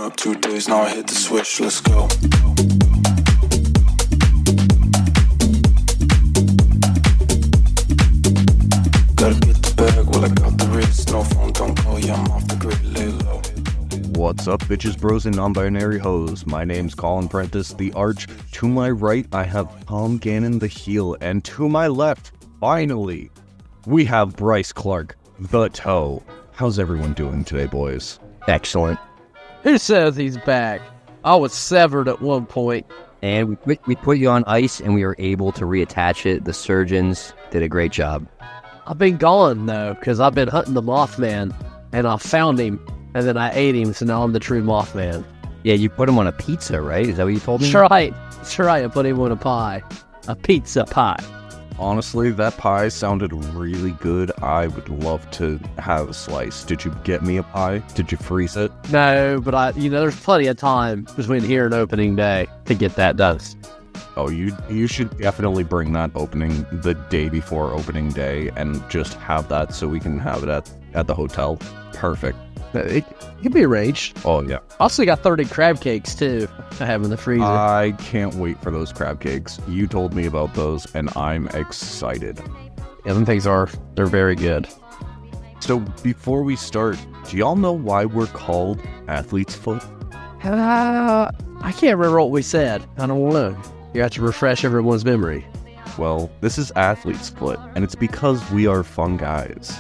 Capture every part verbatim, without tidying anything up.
up two days, now I hit the switch, let's go. Gotta get the bag, well I got the wrist, no phone, don't call, yeah I'm off the grid, lay low. What's up, bitches, bros, and non-binary hoes? My name's Colin Prentice, the Arch. To my right, I have Tom Gannon, the heel, and to my left, finally, we have Bryce Clark, the toe. How's everyone doing today, boys? Excellent. Who says he's back? I was severed at one point. And we put, we put you on ice, and we were able to reattach it. The surgeons did a great job. I've been gone, though, because I've been hunting the Mothman, and I found him, and then I ate him, so now I'm the true Mothman. Yeah, you put him on a pizza, right? Is that what you told me? That's right. That's right, I put him on a pie. A pizza pie. Honestly, that pie sounded really good. I would love to have a slice. Did you get me a pie? Did you freeze it? No, but I, you know, there's plenty of time between here and opening day to get that done. Oh, you you should definitely bring that opening the day before opening day and just have that so we can have it at, at the hotel. Perfect. It, it can be arranged. Oh, yeah. I also got thirty crab cakes, too, I have in the freezer. I can't wait for those crab cakes. You told me about those, and I'm excited. Yeah, them things are, they're very good. So, before we start, do y'all know why we're called Athlete's Foot? Uh, I can't remember what we said. I don't know. You have to refresh everyone's memory. Well, this is Athlete's Foot, and it's because we are fun guys.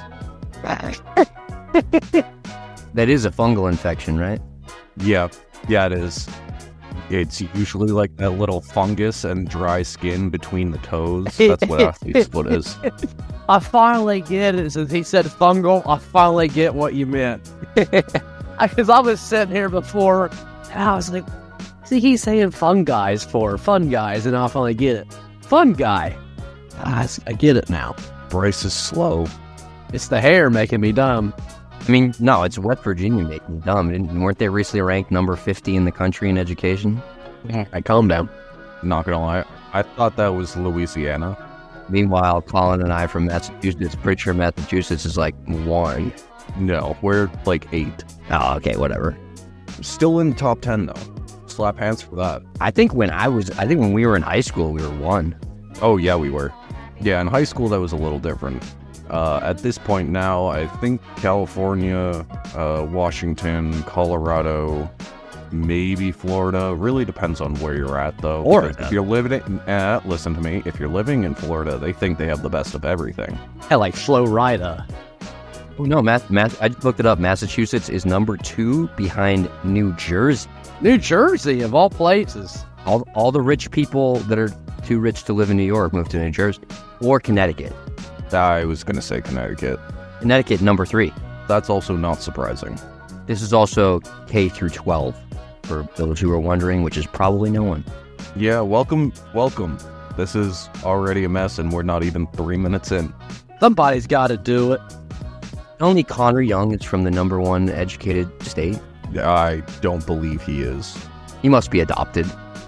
That is a fungal infection, right? Yeah, yeah, it is. It's usually like that little fungus and dry skin between the toes. That's what Athlete's Foot is. I finally get it. Since he said fungal, I finally get what you meant. Because I was sitting here before, and I was like, see, he's saying fun guys for fun guys, and I finally get it. Fun guy. I, I get it now. Bryce is slow. It's the hair making me dumb. I mean, no, it's West Virginia making me dumb. Didn't- Weren't they recently ranked number fifty in the country in education? I calm down. Not gonna lie, I thought that was Louisiana. Meanwhile, Colin and I from Massachusetts, pretty sure Massachusetts is like one. No, we're like eight. Oh, okay, whatever. Still in the top ten, though. Slap hands for that. I think when I was, I think when we were in high school, we were one. Oh, yeah, we were. Yeah, in high school, that was a little different. Uh, at this point now, I think California, uh, Washington, Colorado, maybe Florida. Really depends on where you're at, though. Florida. Because if you're living in, uh, listen to me, if you're living in Florida, they think they have the best of everything. I like Flo Rida. Oh no, Mass, Mass, I just looked it up. Massachusetts is number two behind New Jersey. New Jersey, of all places. All, all the rich people that are too rich to live in New York moved to New Jersey or Connecticut. I was going to say Connecticut. Connecticut, number three. That's also not surprising. This is also K through twelve, for those who are wondering, which is probably no one. Yeah, welcome, welcome. This is already a mess, and we're not even three minutes in. Somebody's got to do it. Only Connor Young is from the number one educated state. I don't believe he is. He must be adopted.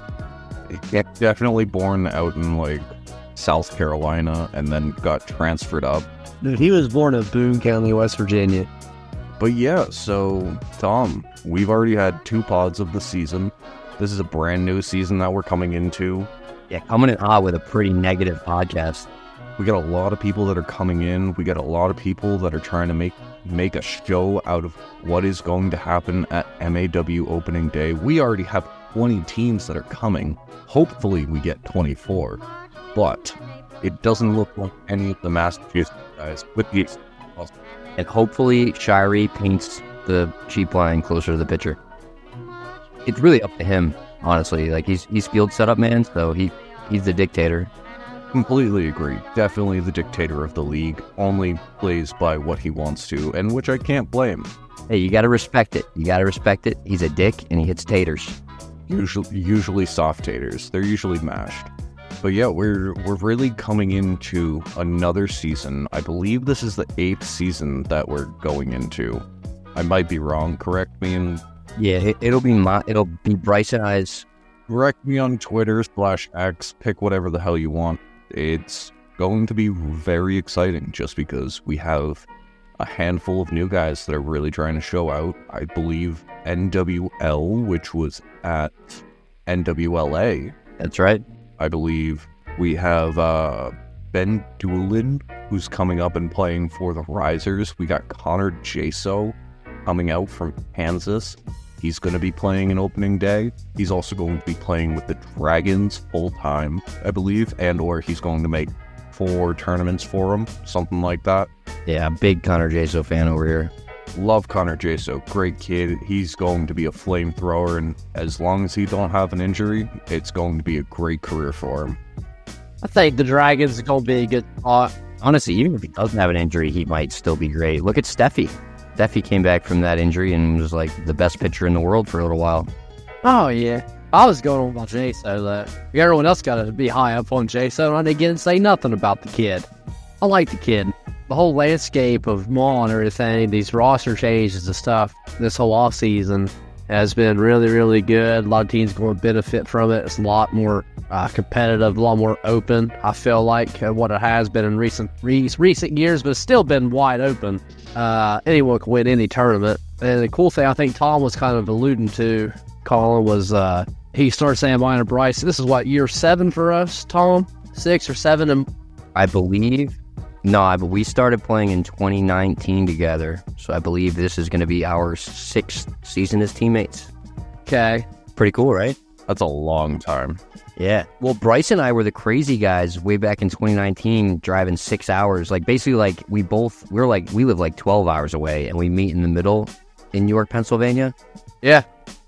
Definitely born out in, like, South Carolina, and then got transferred up. Dude, he was born in Boone County, West Virginia. But yeah, so, Tom, we've already had two pods of the season. This is a brand new season that we're coming into. Yeah, coming in hot with a pretty negative podcast. We got a lot of people that are coming in. We got a lot of people that are trying to make make a show out of what is going to happen at M A W opening day. We already have twenty teams that are coming. Hopefully we get twenty-four. But it doesn't look like any of the Massachusetts guys with the... And hopefully Shirey paints the cheap line closer to the pitcher. It's really up to him, honestly. Like, he's he's field setup man, so he he's the dictator. Completely agree. Definitely the dictator of the league. Only plays by what he wants to, and which I can't blame. Hey, you gotta respect it. You gotta respect it. He's a dick, and he hits taters. Usually, usually soft taters. They're usually mashed. But yeah, we're we're really coming into another season. I believe this is the eighth season that we're going into. I might be wrong. Correct me and Yeah, it, it'll be my, it'll be Bryce and I's. correct me on Twitter slash X. Pick whatever the hell you want. It's going to be very exciting just because we have a handful of new guys that are really trying to show out. I believe N W L, which was at N W L A. That's right. I believe we have uh, Ben Doolin, who's coming up and playing for the Risers. We got Connor Jaso coming out from Kansas. He's going to be playing an opening day. He's also going to be playing with the Dragons full-time, I believe, and or he's going to make four tournaments for them, something like that. Yeah, big Connor Jaso fan over here. Love Connor Jaso. Great kid. He's going to be a flamethrower, and as long as he don't have an injury, it's going to be a great career for him. I think the Dragons are going to be a good spot. Honestly, even if he doesn't have an injury, he might still be great. Look at Steffi. Steffi came back from that injury and was like the best pitcher in the world for a little while. Oh, yeah. I was going on about Jaso. That everyone else got to be high up on Jaso, and I didn't get to say nothing about the kid. I like the kid. The whole landscape of Maul and everything, these roster changes and stuff, this whole offseason has been really, really good. A lot of teams going to benefit from it. It's a lot more uh, competitive, a lot more open, I feel like, uh, what it has been in recent re- recent years, but it's still been wide open. Uh, anyone can win any tournament. And the cool thing I think Tom was kind of alluding to, Colin, was uh, he started saying mine and Bryce. This is what, year seven for us, Tom? Six or seven? And I believe... No, but we started playing in twenty nineteen together, so I believe this is going to be our sixth season as teammates. Okay. Pretty cool, right? That's a long time. Yeah. Well, Bryce and I were the crazy guys way back in twenty nineteen, driving six hours. Like, basically, like, we both, we're like, we live like twelve hours away, and we meet in the middle in York, Pennsylvania. Yeah.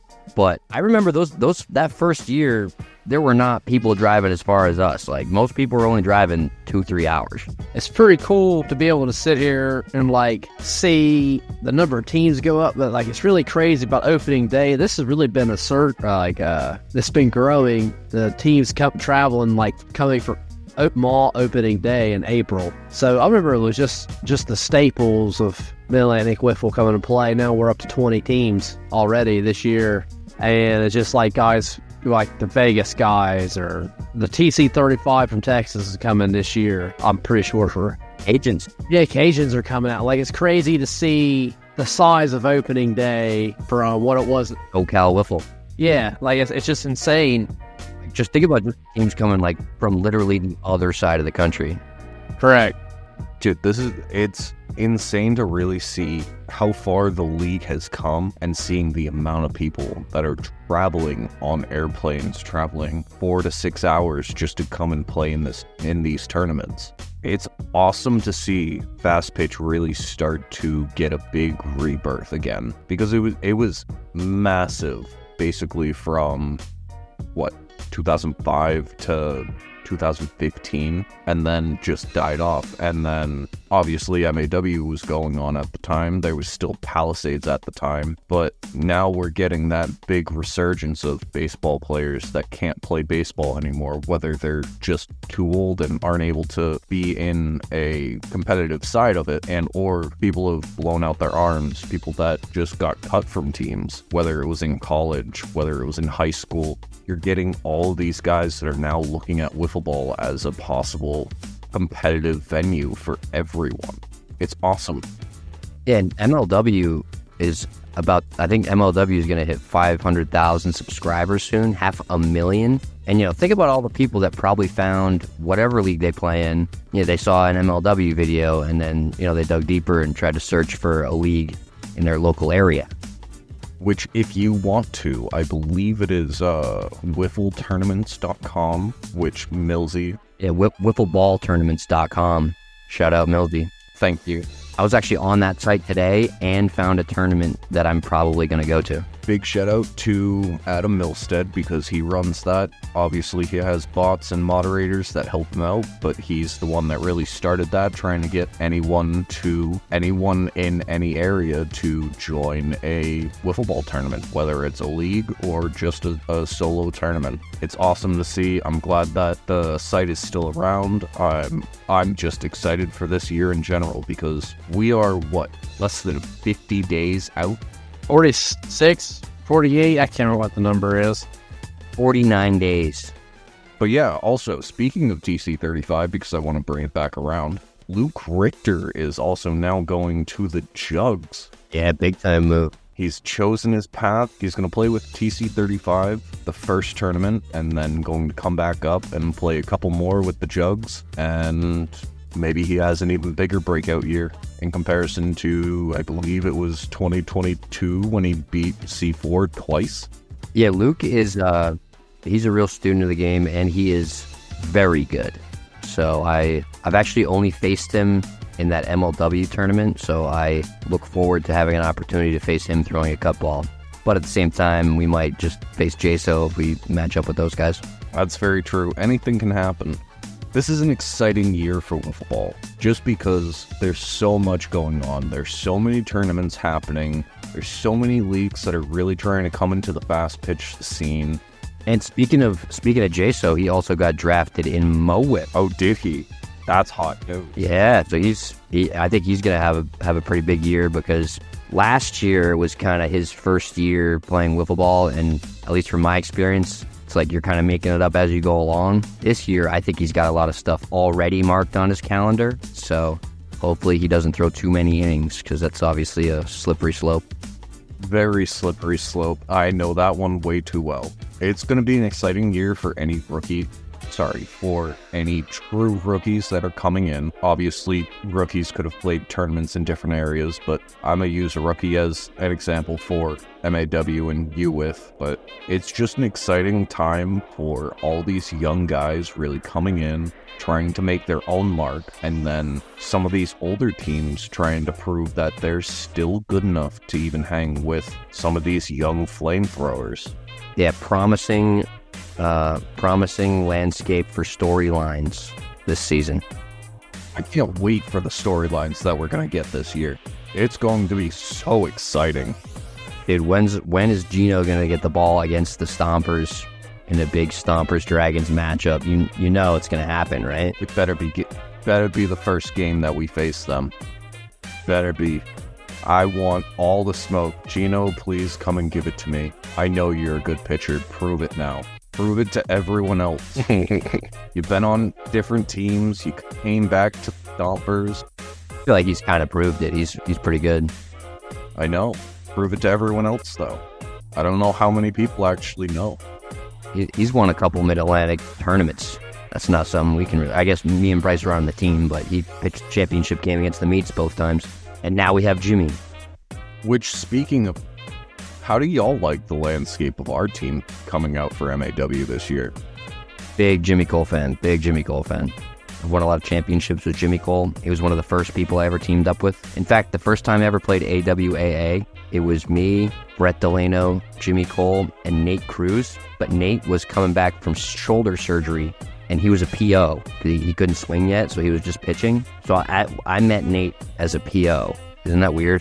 But I remember those, those, that first year, there were not people driving as far as us. Like, most people were only driving two, three hours. It's pretty cool to be able to sit here and, like, see the number of teams go up. But, like, it's really crazy about opening day. This has really been a surge, uh, like, uh, it's been growing. The teams come traveling, like, coming for mall opening day in April. So I remember it was just, just the staples of Mid-Atlantic Wiffle coming to play. Now we're up to twenty teams already this year. And it's just like guys like the Vegas guys or the T C thirty-five from Texas is coming this year. I'm pretty sure for Cajuns. Yeah, Cajuns are coming out. Like, it's crazy to see the size of opening day from what it was. SoCal Wiffle. Yeah, like it's, it's just insane. Just think about teams coming like from literally the other side of the country. Correct. Dude, this is, it's insane to really see how far the league has come and seeing the amount of people that are traveling on airplanes, traveling four to six hours just to come and play in this, in these tournaments. It's awesome to see Fast Pitch really start to get a big rebirth again, because it was, it was massive, basically from what, two thousand five to two thousand fifteen, and then just died off. And then obviously M A W was going on at the time. There was still Palisades at the time, but now we're getting that big resurgence of baseball players that can't play baseball anymore, whether they're just too old and aren't able to be in a competitive side of it, and or people have blown out their arms, people that just got cut from teams, whether it was in college, whether it was in high school. You're getting all of these guys that are now looking at wiffle ball as a possible competitive venue for everyone. It's awesome. Yeah, and M L W is about, I think M L W is going to hit five hundred thousand subscribers soon, half a million. And, you know, think about all the people that probably found whatever league they play in. You know, they saw an M L W video and then, you know, they dug deeper and tried to search for a league in their local area. Which, if you want to, I believe it is uh, wiffle tournaments dot com, which Millsy... Yeah, whip, wiffle ball tournaments dot com. Shout out Millsy. Thank you. I was actually on that site today and found a tournament that I'm probably going to go to. Big shout out to Adam Milstead, because he runs that. Obviously, he has bots and moderators that help him out, but he's the one that really started that, trying to get anyone to anyone in any area to join a wiffle ball tournament, whether it's a league or just a, a solo tournament. It's awesome to see. I'm glad that the site is still around. I'm I'm just excited for this year in general, because we are, what, less than fifty days out? forty-six, forty-eight, I can't remember what the number is. forty-nine days. But yeah, also, speaking of T C thirty-five, because I want to bring it back around, Luke Richter is also now going to the Jugs. Yeah, big time move. He's chosen his path. He's going to play with T C thirty-five the first tournament, and then going to come back up and play a couple more with the Jugs. And maybe he has an even bigger breakout year in comparison to, I believe it was twenty twenty-two when he beat C four twice. Yeah, Luke is, uh, he's a real student of the game, and he is very good. So I, I've actually only faced him in that M L W tournament, so I look forward to having an opportunity to face him throwing a cut ball. But at the same time, we might just face J S O if we match up with those guys. That's very true. Anything can happen. This is an exciting year for wiffle ball, just because there's so much going on. There's so many tournaments happening. There's so many leagues that are really trying to come into the fast pitch scene. And speaking of speaking of J S O, he also got drafted in MoWIP. Oh, did he? That's hot news. Yeah, so he's he, I think he's gonna have a have a pretty big year, because last year was kind of his first year playing wiffle ball, and at least from my experience, it's like you're kind of making it up as you go along. This year, I think he's got a lot of stuff already marked on his calendar, so hopefully he doesn't throw too many innings, because that's obviously a slippery slope. Very slippery slope. I know that one way too well. It's going to be an exciting year for any rookie. Sorry, for any true rookies that are coming in. Obviously, rookies could have played tournaments in different areas, but I'm going to use a rookie as an example for M A W and U W I F. But it's just an exciting time for all these young guys really coming in, trying to make their own mark, and then some of these older teams trying to prove that they're still good enough to even hang with some of these young flamethrowers. Yeah, promising... Uh, promising landscape for storylines this season. I can't wait for the storylines that we're going to get this year. It's going to be so exciting. Dude, when's, when is Gino going to get the ball against the Stompers in a big Stompers Dragons matchup? You you know it's going to happen, right? It better be, better be the first game that we face them. Better be. I want all the smoke. Gino, please come and give it to me. I know you're a good pitcher. Prove it now. Prove it to everyone else. You've been on different teams. You came back to Stompers. I feel like he's kind of proved it. He's he's pretty good. I know. Prove it to everyone else, though. I don't know how many people actually know. He, he's won a couple Mid-Atlantic tournaments. That's not something we can really... I guess me and Bryce are on the team, but he pitched a championship game against the Meats both times. And now we have Jimmy. Which, speaking of... How do y'all like the landscape of our team coming out for M A W this year? Big Jimmy Cole fan. Big Jimmy Cole fan. I've won a lot of championships with Jimmy Cole. He was one of the first people I ever teamed up with. In fact, the first time I ever played A W A A, it was me, Brett Delano, Jimmy Cole, and Nate Cruz. But Nate was coming back from shoulder surgery, and he was a P O. He, he couldn't swing yet, so he was just pitching. So I, I met Nate as a P O. Isn't that weird?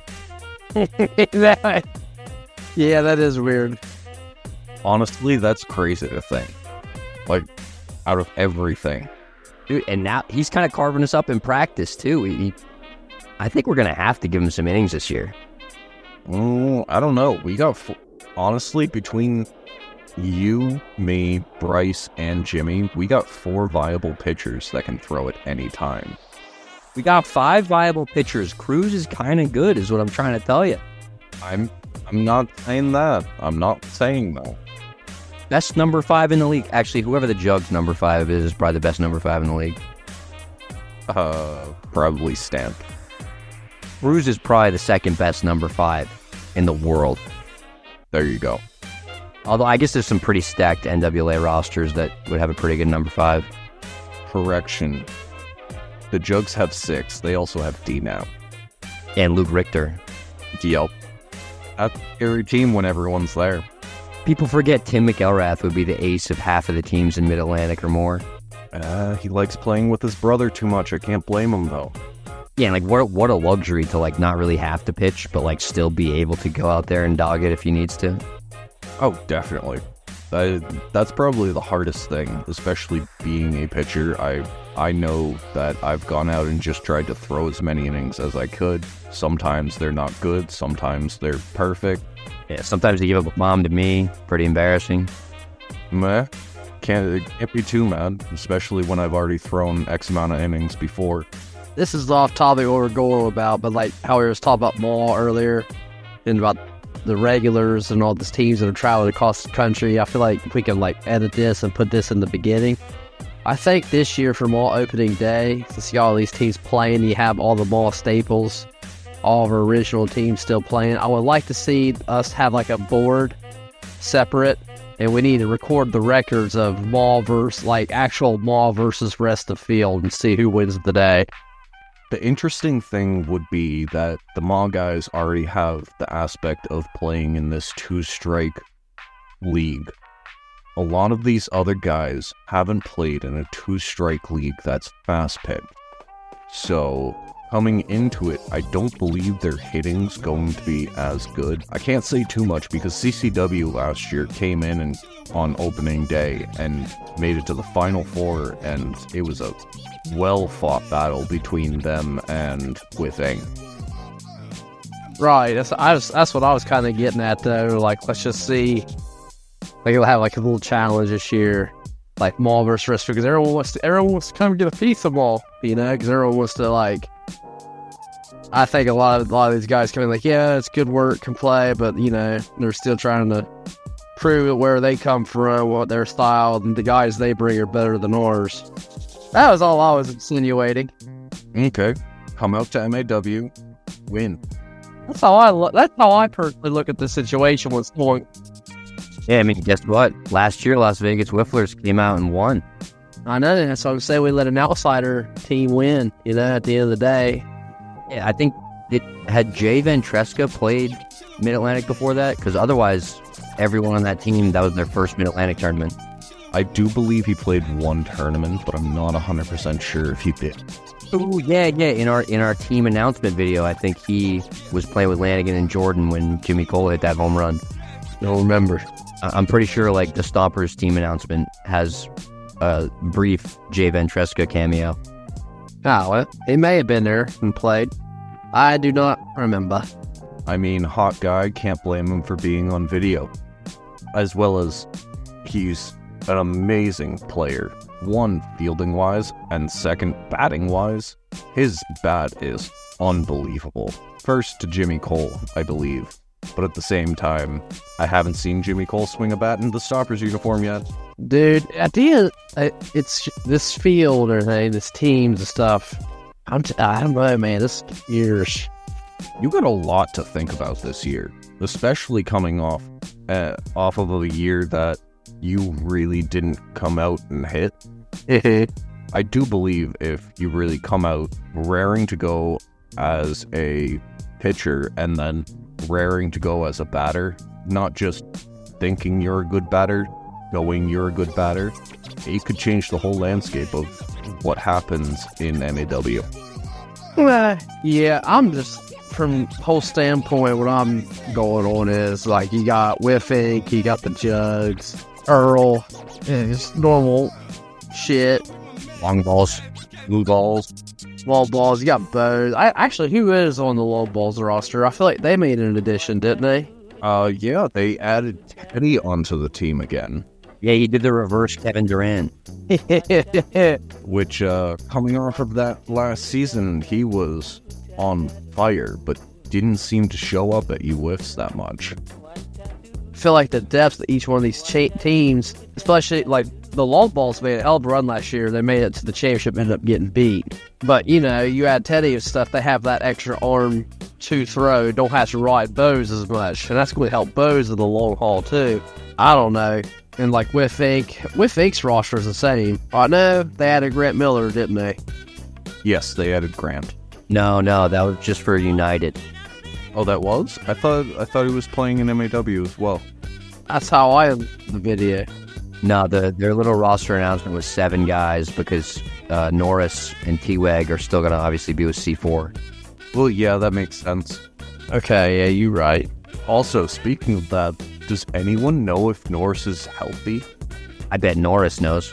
Yeah, that is weird. Honestly, that's crazy to think. Like, out of everything. Dude, and now he's kind of carving us up in practice, too. He, he, I think we're going to have to give him some innings this year. Mm, I don't know. We got, f- honestly, between you, me, Bryce, and Jimmy, we got four viable pitchers that can throw at any time. We got five viable pitchers. Cruz is kind of good, is what I'm trying to tell you. I'm I'm not saying that. I'm not saying that. Best number five in the league. Actually, whoever the Jugs number five is, is probably the best number five in the league. Uh, probably Stamp. Cruz is probably the second best number five in the world. There you go. Although I guess there's some pretty stacked N W A rosters that would have a pretty good number five. Correction. The Jugs have six. They also have D now. And Luke Richter. Yep. That's a scary team when everyone's there. People forget Tim McElrath would be the ace of half of the teams in Mid-Atlantic or more. Uh, he likes playing with his brother too much. I can't blame him, though. Yeah, and like, what, what a luxury to, like, not really have to pitch, but, like, still be able to go out there and dog it if he needs to. Oh, definitely. That, that's probably the hardest thing, especially being a pitcher. I I know that I've gone out and just tried to throw as many innings as I could. Sometimes they're not good. Sometimes they're perfect. Yeah, sometimes they give up a bomb to me. Pretty embarrassing. Meh. Can't, it can't be too mad, especially when I've already thrown X amount of innings before. this is off topic what we're going about, but like how we was talking about Maul earlier and about the regulars and all these teams that are traveling across the country. I feel like if we can like edit this and put this in the beginning. I think this year for Maul opening day, to see all these teams playing, you have all the Maul staples, all of our original teams still playing. I would like to see us have like a board separate, and we need to record the records of Maul versus like actual Maul versus rest of field and see who wins the day. The interesting thing would be that the Maul guys already have the aspect of playing in this two-strike league. A lot of these other guys haven't played in a two-strike league that's fast-picked. So, coming into it, I don't believe their hitting's going to be as good. I can't say too much because C C W last year came in and on opening day and made it to the Final Four, and it was a well-fought battle between them and Withing. Right, that's I was, that's what I was kind of getting at though. Like, let's just see. Like, we'll have like a little challenge this year, like Maul versus Rest, because everyone wants to everyone wants to come and get a piece of Maul, you know, because everyone wants to like. I think a lot of a lot of these guys come in like, yeah, it's good work, can play, but you know, they're still trying to prove it where they come from, what their style, and the guys they bring are better than ours. That was all I was insinuating. Okay, come out to M A W, win. That's how I look. That's how I personally look at the situation. What's going? Yeah, I mean, guess what? Last year, Las Vegas Whifflers came out and won. I know. That's what I'm saying. We let an outsider team win. You know, at the end of the day. Yeah, I think it had Jay Ventresca played Mid-Atlantic before that, because otherwise, everyone on that team, that was their first Mid-Atlantic tournament. I do believe he played one tournament, but I'm not one hundred percent sure if he did. Oh, yeah, yeah. In our in our team announcement video, I think he was playing with Lanigan and Jordan when Jimmy Cole hit that home run. Don't remember. I'm pretty sure, like, the Stompers team announcement has a brief Jay Ventresca cameo. Oh, well, he may have been there and played. I do not remember. I mean, hot guy, can't blame him for being on video. As well as, he's an amazing player. One, fielding-wise, and second, batting-wise. His bat is unbelievable. First to Jimmy Cole, I believe. But at the same time, I haven't seen Jimmy Cole swing a bat in the Stoppers uniform yet. Dude, at the end, it's this field or thing, this teams and stuff. I'm t- I don't know, man. This year's... You got a lot to think about this year, especially coming off uh, off of a year that you really didn't come out and hit. I do believe if you really come out raring to go as a pitcher and then raring to go as a batter, not just thinking you're a good batter, knowing you're a good batter, it could change the whole landscape of what happens in M A W. Well, yeah, I'm just, from whole standpoint, what I'm going on is, like, you got Whiffink, you got the Jugs, Earl, yeah, just normal shit. Long balls, blue balls. Low balls, you got Bose. I actually, who is on the low balls roster? I feel like they made an addition, didn't they? Uh, yeah, they added Teddy onto the team again. Yeah, he did the reverse Kevin Durant. Which, uh, coming off of that last season, he was on fire, but didn't seem to show up at U Whiffs that much. I feel like the depth of each one of these cha- teams, especially like the long balls made a hell of a run last year. They made it to the championship, ended up getting beat. But, you know, you add Teddy and stuff, they have that extra arm to throw, don't have to ride Bose as much. And that's going to help Bose in the long haul, too. I don't know. And, like, Whiffink, Whiffink's roster is the same. I know they added Grant Miller, didn't they? Yes, they added Grant. No, no, that was just for United. Oh, that was? I thought I thought he was playing in M A W as well. That's how I the video. No, the their little roster announcement was seven guys because uh, Norris and T-Weg are still going to obviously be with C four. Well, yeah, that makes sense. Okay, yeah, you're right. Also, speaking of that, does anyone know if Norris is healthy? I bet Norris knows.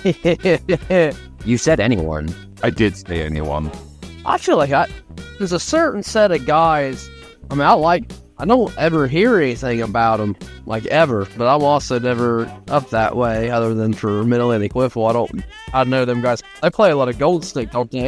You said anyone. I did say anyone. I feel like I there's a certain set of guys. I mean, I like. I don't ever hear anything about them, like ever. But I'm also never up that way, other than for Mid-Atlantic Wiffle. I don't. I know them guys. They play a lot of Gold Stick, don't they?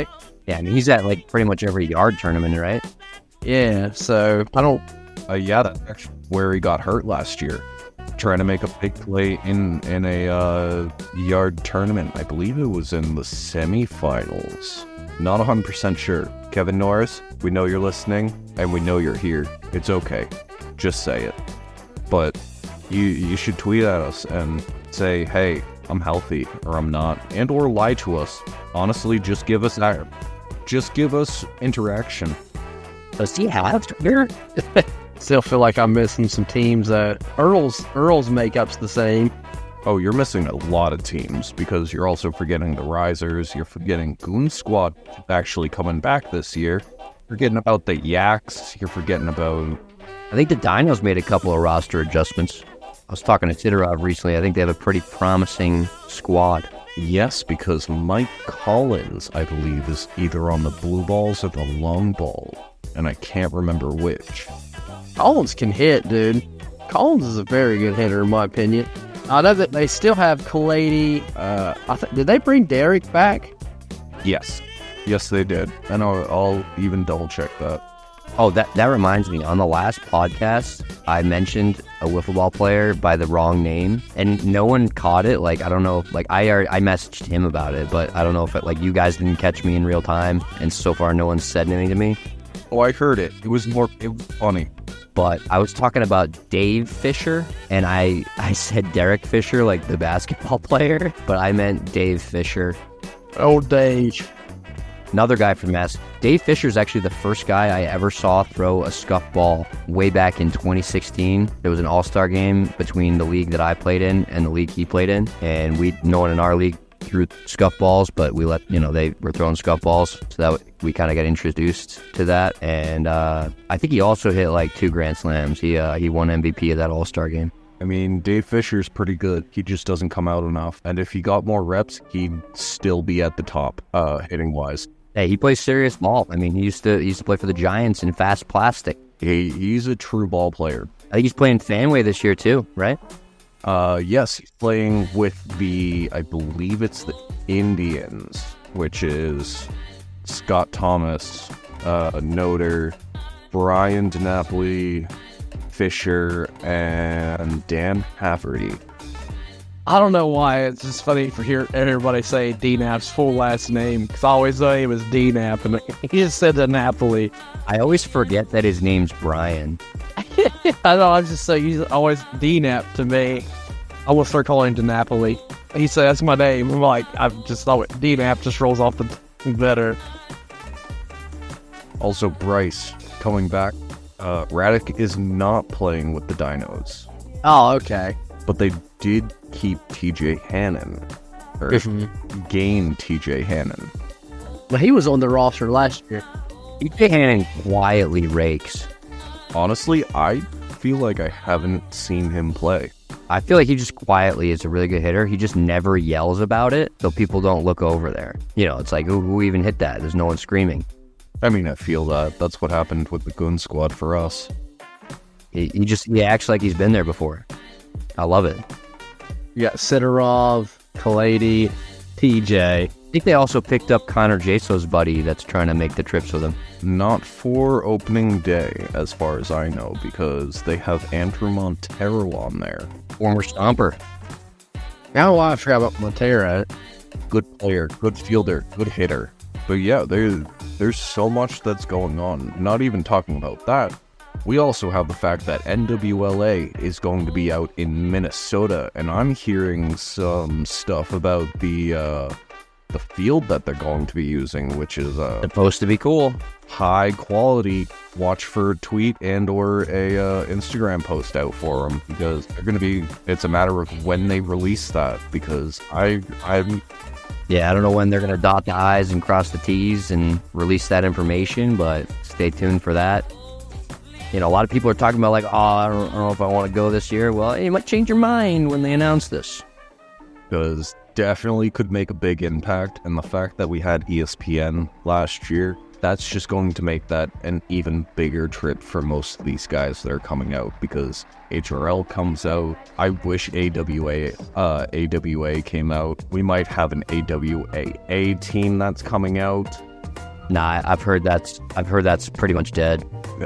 Yeah, I mean, he's at like pretty much every yard tournament, right? Yeah, so I don't. Uh, yeah, that's actually where he got hurt last year, trying to make a big play in in a uh, yard tournament. I believe it was in the semifinals. Not one hundred percent sure. Kevin Norris, we know you're listening, and we know you're here. It's okay. Just say it. But you you should tweet at us and say, hey, I'm healthy, or I'm not, and or lie to us. Honestly, just give us that. Just give us interaction. Does he have Twitter? Still feel like I'm missing some teams. That Earl's Earl's makeup's the same. Oh, you're missing a lot of teams because you're also forgetting the Risers. You're forgetting Goon Squad actually coming back this year. Forgetting about the Yaks. You're forgetting about... I think the Dinos made a couple of roster adjustments. I was talking to Tidorov recently. I think they have a pretty promising squad. Yes, because Mike Collins, I believe, is either on the blue balls or the long ball. And I can't remember which. Collins can hit, dude. Collins is a very good hitter, in my opinion. I know that they still have Kalady. Uh, I th- did they bring Derek back? Yes. Yes, they did. And I'll, I'll even double check that. Oh, that, that reminds me. On the last podcast, I mentioned a wiffle ball player by the wrong name, and no one caught it. Like, I don't know. Like, I already, I messaged him about it, but I don't know if it, like, you guys didn't catch me in real time, and so far no one said anything to me. Oh, I heard it. It was more, it was funny. But I was talking about Dave Fisher, and I, I said Derek Fisher, like the basketball player, but I meant Dave Fisher. Oh, Dave. Another guy from Mass. Dave Fisher is actually the first guy I ever saw throw a scuff ball way back in twenty sixteen. There was an all-star game between the league that I played in and the league he played in, and we, no one in our league threw scuff balls, but we let, you know, they were throwing scuff balls, so that we kind of got introduced to that. And uh, I think he also hit like two grand slams. He uh, he won M V P of that all-star game. I mean, Dave Fisher's pretty good. He just doesn't come out enough. And if he got more reps, he'd still be at the top, uh, hitting-wise. Hey, he plays serious ball. I mean, he used to he used to play for the Giants in fast plastic. He, he's a true ball player. I think he's playing Fanway this year too, right? Uh, yes, he's playing with the, I believe it's the Indians, which is Scott Thomas, uh, Noter, Brian DiNapoli, Fisher, and Dan Hafferty. I don't know why. It's just funny for hear everybody say D-Nap's full last name, because I always thought he was D-Nap, and he just said the Napoli. I always forget that his name's Brian. I know, I'm just saying, he's always D-Nap to me. I will start calling him DiNapoli. He said, that's my name. I'm like, I've just thought D-Nap just rolls off the tongue better. Also, Bryce coming back. Uh, Radek is not playing with the Dinos. Oh, okay. But they did keep T J Hannon, or Mm-hmm. gain T J Hannon. Well, he was on the roster last year. T J Hannon quietly rakes. Honestly, I feel like I haven't seen him play. I feel like he just quietly is a really good hitter. He just never yells about it, so people don't look over there. You know, it's like, who, who even hit that? There's no one screaming. I mean, I feel that. That's what happened with the Goon Squad for us. He, he just he acts like he's been there before. I love it. You got Sidorov, Kalady, T J. I think they also picked up Connor Jaso's buddy that's trying to make the trips with him. Not for opening day, as far as I know, because they have Andrew Montero on there. Former Stomper. Now I forgot about Montero. Good player, good fielder, good hitter. But yeah, there, there's so much that's going on. Not even talking about that. We also have the fact that N W L A is going to be out in Minnesota, and I'm hearing some stuff about the uh, the field that they're going to be using, which is uh, Supposed to be cool. high quality. Watch for a tweet and or a uh, Instagram post out for them, because they're going to be. It's a matter of when they release that, because I I'm. Yeah, I don't know when they're going to dot the I's and cross the T's and release that information, but stay tuned for that. You know, a lot of people are talking about like, oh, I don't, I don't know if I want to go this year. Well, you might change your mind when they announce this. Because definitely could make a big impact, and the fact that we had E S P N last year, that's just going to make that an even bigger trip for most of these guys that are coming out, because H R L comes out. I wish A W A uh, A W A came out. We might have an A W A A team that's coming out. Nah, I've heard that's I've heard that's pretty much dead.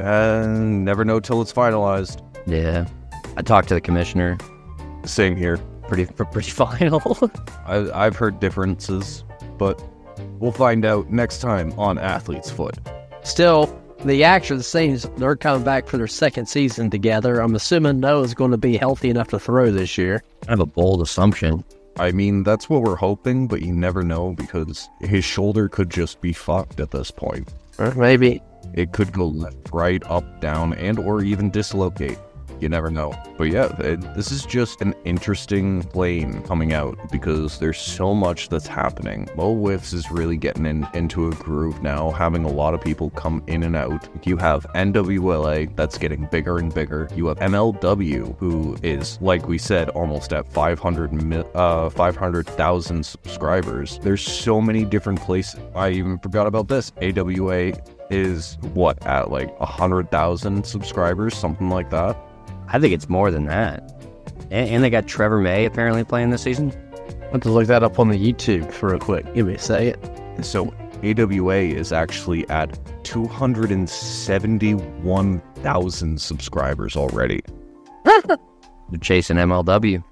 And never know till it's finalized. Yeah, I talked to the commissioner. Same here. Pretty pretty final. I, I've heard differences, but we'll find out next time on Athlete's Foot. Still, the action seems they're coming back for their second season together. I'm assuming Noah's going to be healthy enough to throw this year. I have a bold assumption. I mean, that's what we're hoping, but you never know because his shoulder could just be fucked at this point. Or maybe. It could go left, right, up, down, and or even dislocate. You never know. But yeah, it, this is just an interesting lane coming out because there's so much that's happening. Mo Whiffs is really getting in, into a groove now, having a lot of people come in and out. You have N W L A that's getting bigger and bigger. You have M L W, who is, like we said, almost at five hundred thousand subscribers. There's so many different places. I even forgot about this. A W A is, what, at like one hundred thousand subscribers, something like that? I think it's more than that. And, and they got Trevor May apparently playing this season. I'll have to look that up on the YouTube for a quick. Give me a second. So A W A is actually at two hundred seventy-one thousand subscribers already. They're chasing M L W.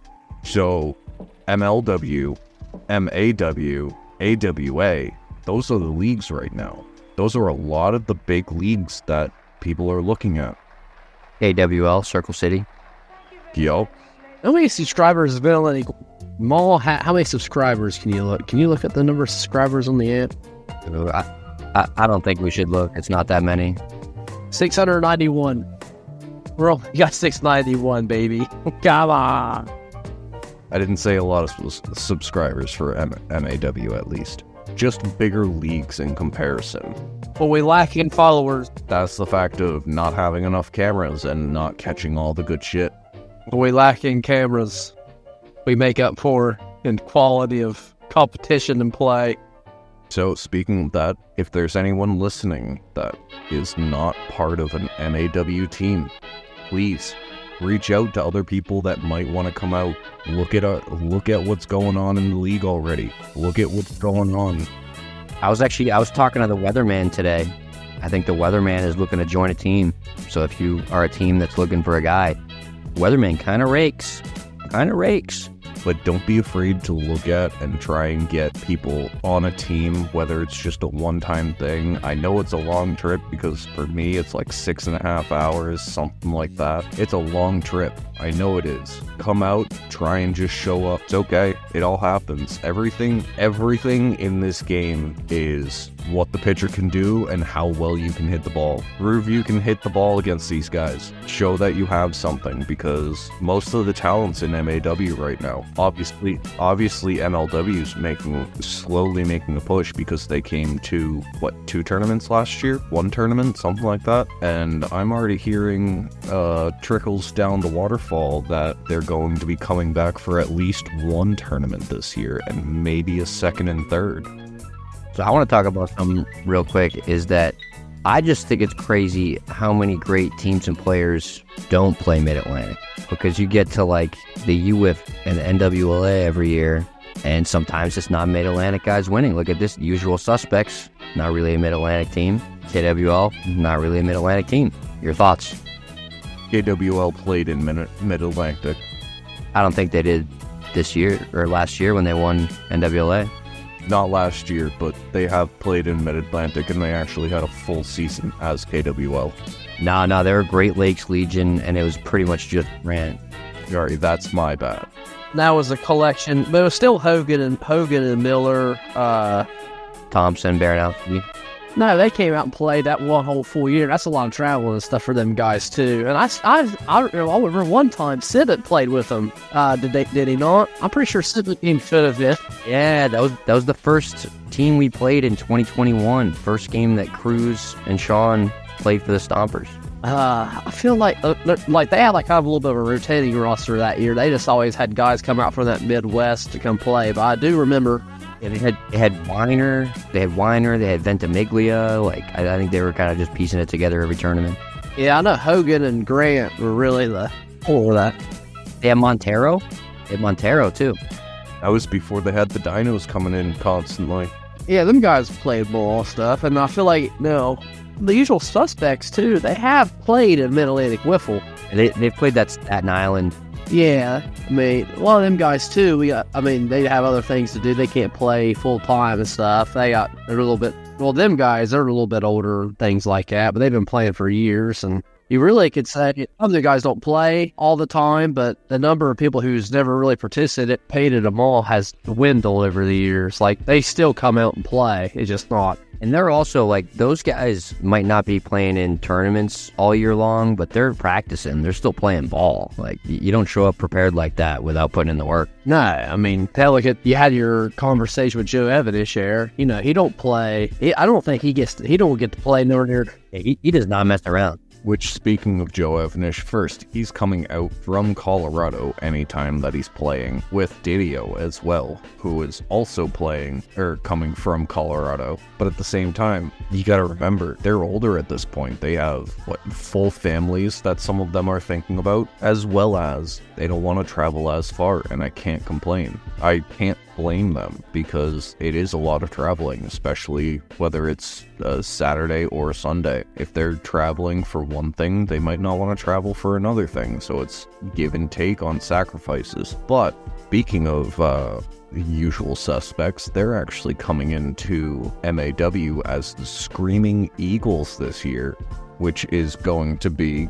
So M L W, M A W, A W A, those are the leagues right now. Those are a lot of the big leagues that people are looking at. A W L, Circle City. Yo. How many subscribers has been on any mall? How, how many subscribers can you look? Can you look at the number of subscribers on the app? I, I, I don't think we should look. It's not that many. six hundred ninety-one. We're only got six ninety-one, baby. Come on. I didn't say a lot of s- subscribers for M- MAW at least. Just bigger leagues in comparison. But we lack in followers. That's the fact of not having enough cameras and not catching all the good shit. But we lack in cameras. We make up for in quality of competition and play. So speaking of that, if there's anyone listening that is not part of an M A W team, please reach out to other people that might want to come out. Look at uh, look at what's going on in the league already. Look at what's going on. I was actually, I was talking to the weatherman today. I think the weatherman is looking to join a team. So if you are a team that's looking for a guy, weatherman kind of rakes. Kind of rakes. But don't be afraid to look at and try and get people on a team, whether it's just a one-time thing. I know it's a long trip because for me, it's like six and a half hours, something like that. It's a long trip. I know it is. Come out, try and just show up. It's okay. It all happens. Everything, everything in this game is what the pitcher can do and how well you can hit the ball. Prove you can hit the ball against these guys. Show that you have something because most of the talent's in M A W right now. Obviously, obviously M L W's making, slowly making a push because they came to, what, two tournaments last year? One tournament? Something like that. And I'm already hearing uh, trickles down the waterfall that they're going to be coming back for at least one tournament this year and maybe a second and third. So I want to talk about something real quick, is that I just think it's crazy how many great teams and players don't play Mid-Atlantic. Because you get to like the U W I F and the N W L A every year, and sometimes it's not Mid-Atlantic guys winning. Look at this, Usual Suspects, not really a Mid-Atlantic team. K W L, not really a Mid-Atlantic team. Your thoughts? K W L played in Mid- Mid-Atlantic. I don't think they did this year or last year when they won N W L A. Not last year, but they have played in Mid-Atlantic and they actually had a full season as K W L. Nah, nah, they were Great Lakes Legion, and it was pretty much just ran. Sorry, that's my bad. That was a collection, but it was still Hogan and Hogan and Miller. Uh, Thompson, Baranowski. no, they came out and played that one whole full year. That's a lot of travel and stuff for them guys too. And I, I, I, I remember one time Sibbett played with them. Uh, did they? Did he not? I'm pretty sure Sibbett team should have been. Yeah, that was that was the first team we played in twenty twenty-one. First game that Cruz and Sean played for the Stompers. Uh, I feel like uh, like they had like kind of a little bit of a rotating roster that year. They just always had guys come out from that Midwest to come play. But I do remember. Yeah, they had they had Weiner, they had Weiner, they had Ventimiglia. Like I, I think they were kind of just piecing it together every tournament. Yeah, I know Hogan and Grant were really the core of that. They had Montero, they had Montero too. That was before they had the Dinos coming in constantly. Yeah, them guys played ball stuff, and I feel like, no, the usual suspects, too, they have played in Mid-Atlantic Wiffle. They, they've played that Staten Island. Yeah, I mean, a lot of them guys, too, we got, I mean, they have other things to do. They can't play full-time and stuff. They got, they're a little bit, well, them guys, they're a little bit older and things like that, but they've been playing for years, and you really could say other guys don't play all the time, but the number of people who's never really participated in them all has dwindled over the years. Like, they still come out and play. It's just not. And they're also, like, those guys might not be playing in tournaments all year long, but they're practicing. They're still playing ball. Like, you don't show up prepared like that without putting in the work. No, I mean, hell, look at, you had your conversation with Joe Evanish there. You know, he don't play. He, I don't think he gets to, he don't get to play nowhere near. He, he does not mess around. Which, speaking of Joe Evanish, first, he's coming out from Colorado anytime that he's playing, with Didio as well, who is also playing, or coming from Colorado. But at the same time, you gotta remember, they're older at this point. They have, what, full families that some of them are thinking about, as well as they don't want to travel as far, and I can't complain. I can't blame them, because it is a lot of traveling, especially whether it's a Saturday or a Sunday. If they're traveling for one thing, they might not want to travel for another thing, so it's give and take on sacrifices. But speaking of uh, the usual suspects, they're actually coming into M A W as the Screaming Eagles this year, which is going to be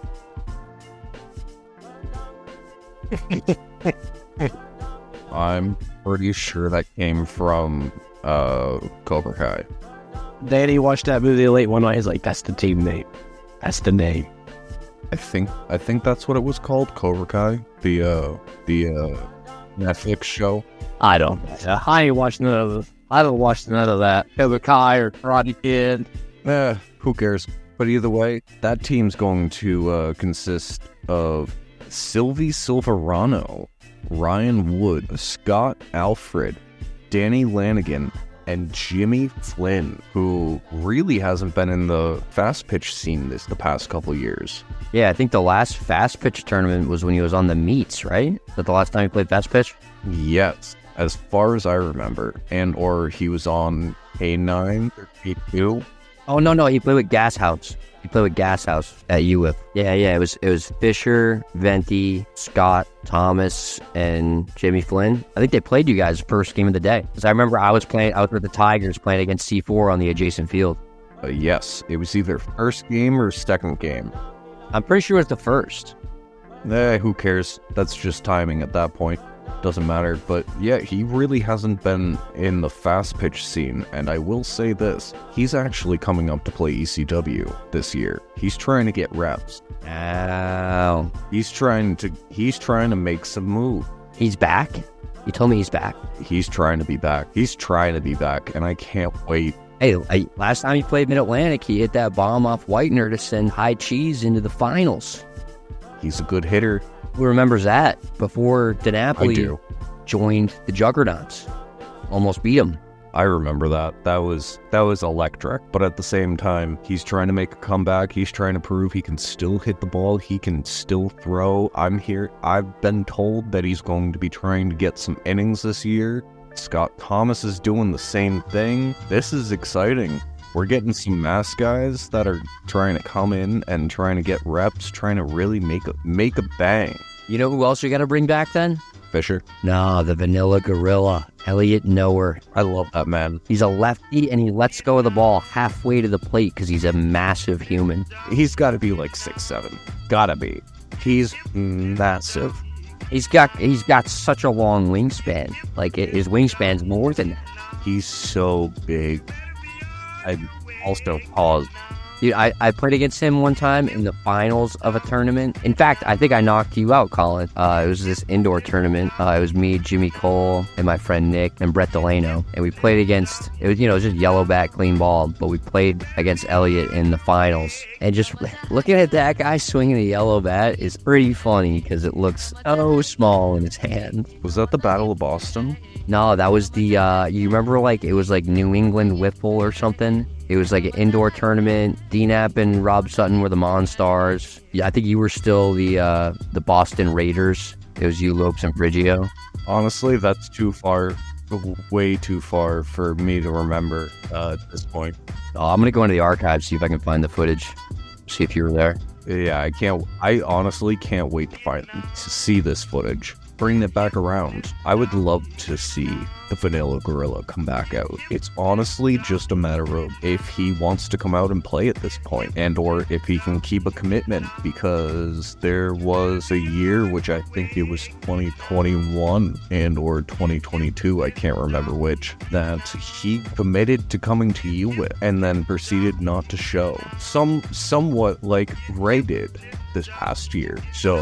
I'm pretty sure that came from uh, Cobra Kai. Danny watched that movie late one night. He's like, "That's the team name. That's the name." I think I think that's what it was called, Cobra Kai, the uh, the uh, Netflix show. I don't. know. I ain't watched none of the, I don't watch none of that. Cobra Kai or Karate Kid. Eh, who cares? But either way, that team's going to uh, consist of Sylvie Silverano, Ryan Wood, Scott Alfred, Danny Lanigan, and Jimmy Flynn, who really hasn't been in the fast pitch scene this the past couple years. Yeah, I think the last fast pitch tournament was when he was on the meets, right? Is that the last time he played fast pitch? Yes, as far as I remember. And or he was on A nine or A two. Oh, no, no, he played with Gas House. He played with Gas House at U W I P. Yeah, yeah, it was it was Fisher, Venti, Scott, Thomas, and Jimmy Flynn. I think they played you guys first game of the day. Because I remember I was playing, I was with the Tigers playing against C four on the adjacent field. Uh, yes, it was either first game or second game. I'm pretty sure it was the first. Eh, who cares? That's just timing at that point. Doesn't matter. But yeah, he really hasn't been in the fast pitch scene. And I will say this, he's actually coming up to play E C W this year. He's trying to get reps. Ow. He's trying to he's trying to make some move. He's back? You told me he's back. He's trying to be back. He's trying to be back, and I can't wait. Hey, I, last time he played Mid-Atlantic, he hit that bomb off Whitener to send High Cheese into the finals. He's a good hitter. Who remembers that? Before I DiNapoli do. joined the Juggernauts. Almost beat him. I remember that. That was that was electric. But at the same time, he's trying to make a comeback. He's trying to prove he can still hit the ball. He can still throw. I'm here. I've been told that he's going to be trying to get some innings this year. Scott Thomas is doing the same thing. This is exciting. We're getting some mass guys that are trying to come in and trying to get reps, trying to really make a make a bang. You know who else you got to bring back then? Fisher. No, the Vanilla Gorilla, Elliot Noer. I love that man. He's a lefty and he lets go of the ball halfway to the plate because he's a massive human. He's got to be like six seven. Gotta be. He's massive. He's got he's got such a long wingspan. Like his wingspan's more than that. He's so big. I also paused. Dude, I, I played against him one time in the finals of a tournament. In fact, I think I knocked you out, Colin. Uh, it was this indoor tournament. Uh, it was me, Jimmy Cole, and my friend Nick, and Brett Delano. And we played against, it was, you know, it was just yellow bat, clean ball. But we played against Elliot in the finals. And just looking at that guy swinging a yellow bat is pretty funny because it looks so small in his hand. Was that the Battle of Boston? No, that was the, uh, you remember like, it was like New England Wiffle or something? It was like an indoor tournament. D Nap and Rob Sutton were the Monstars. Yeah, I think you were still the uh, the Boston Raiders. It was you, Lopes, and Brigio. Honestly, that's too far way too far for me to remember uh, at this point. Oh, I'm gonna go into the archives, see if I can find the footage, see if you were there. Yeah, I can't. I honestly can't wait to find to see this footage. Bring it back around. I would love to see the Vanilla Gorilla come back out. It's honestly just a matter of if he wants to come out and play at this point, and or if he can keep a commitment, because there was a year, which I think it was twenty twenty-one and or twenty twenty-two, I can't remember which, that he committed to coming to U W I F and then proceeded not to show. Some somewhat like Ray did this past year.